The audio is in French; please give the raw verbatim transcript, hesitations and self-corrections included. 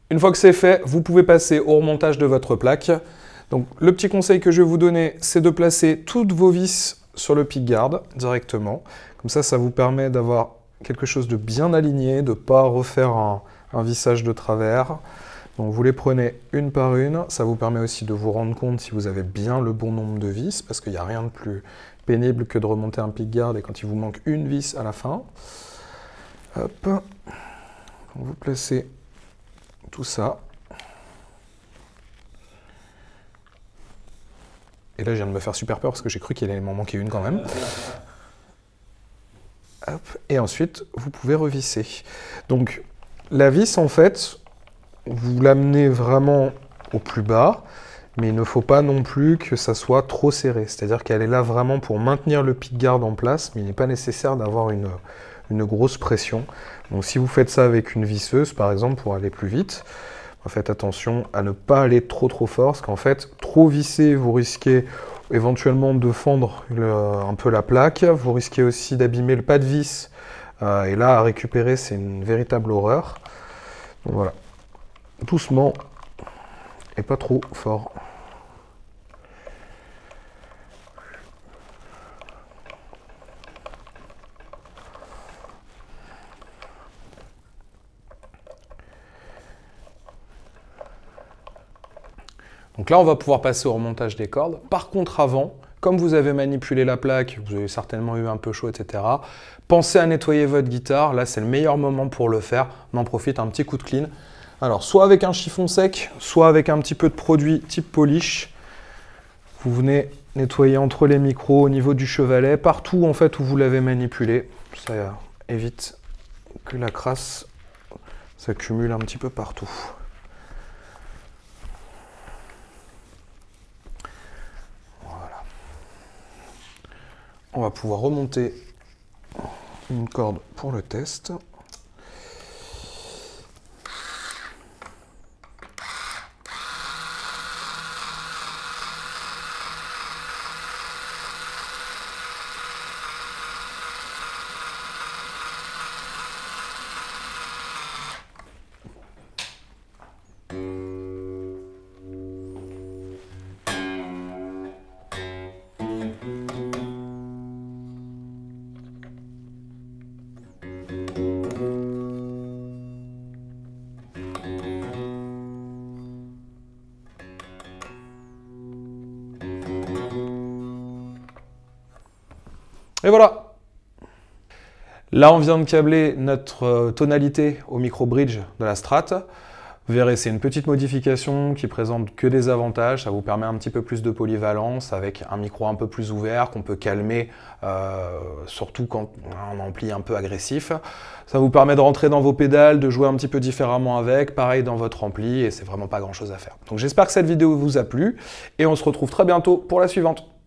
Une fois que c'est fait, vous pouvez passer au remontage de votre plaque. Donc le petit conseil que je vais vous donner, c'est de placer toutes vos vis sur le pickguard directement. Comme ça, ça vous permet d'avoir quelque chose de bien aligné, de ne pas refaire un, un vissage de travers. Donc vous les prenez une par une. Ça vous permet aussi de vous rendre compte si vous avez bien le bon nombre de vis, parce qu'il n'y a rien de plus pénible que de remonter un pickguard et quand il vous manque une vis à la fin. Hop. Vous placez tout ça. Et là, je viens de me faire super peur parce que j'ai cru qu'il allait m'en manquer une quand même. Hop. Et ensuite, vous pouvez revisser. Donc, la vis, en fait, vous l'amenez vraiment au plus bas, mais il ne faut pas non plus que ça soit trop serré. C'est-à-dire qu'elle est là vraiment pour maintenir le pickguard en place, mais il n'est pas nécessaire d'avoir une, une grosse pression. Donc, si vous faites ça avec une visseuse, par exemple, pour aller plus vite, faites attention à ne pas aller trop trop fort, parce qu'en fait, trop visser, vous risquez éventuellement de fendre le, un peu la plaque, vous risquez aussi d'abîmer le pas de vis, euh, et là, à récupérer, c'est une véritable horreur. Donc voilà, doucement, et pas trop fort. Donc là, on va pouvoir passer au remontage des cordes. Par contre, avant, comme vous avez manipulé la plaque, vous avez certainement eu un peu chaud, et cetera, pensez à nettoyer votre guitare. Là, c'est le meilleur moment pour le faire. On en profite, un petit coup de clean. Alors, soit avec un chiffon sec, soit avec un petit peu de produit type polish. Vous venez nettoyer entre les micros, au niveau du chevalet, partout en fait où vous l'avez manipulé. Ça évite que la crasse s'accumule un petit peu partout. On va pouvoir remonter une corde pour le test. Et voilà. Là, on vient de câbler notre tonalité au micro bridge de la Strat. Vous verrez, c'est une petite modification qui présente que des avantages. Ça vous permet un petit peu plus de polyvalence avec un micro un peu plus ouvert qu'on peut calmer, euh, surtout quand on a un ampli un peu agressif. Ça vous permet de rentrer dans vos pédales, de jouer un petit peu différemment avec, pareil dans votre ampli, et c'est vraiment pas grand chose à faire. Donc j'espère que cette vidéo vous a plu, et on se retrouve très bientôt pour la suivante.